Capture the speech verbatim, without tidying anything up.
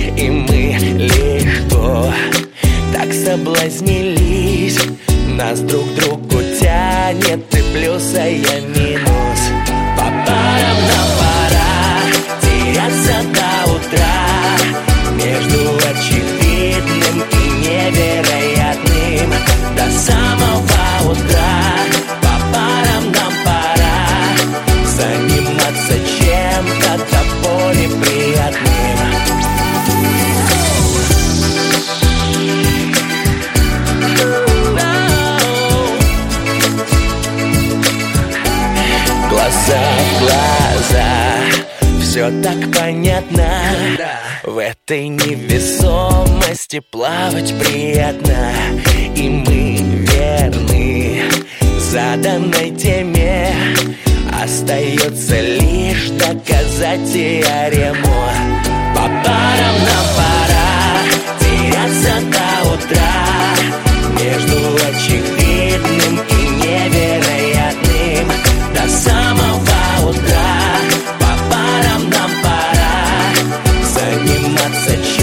и мы легко так соблазнились. Нас друг к другу тянет, ты плюс, а я минус. По парам нам пора теряться до утра, между очевидным и невероятным до самого утра. По парам нам пора заниматься чем-то до боли приятным. Глаза в глаза, все так понятно. В этой невесомости плавать приятно. И мы верны заданной теме. Остается лишь доказать теорему. По парам нам пора теряться до утра, между очевидным и невероятным до самого утра. По парам нам пора заниматься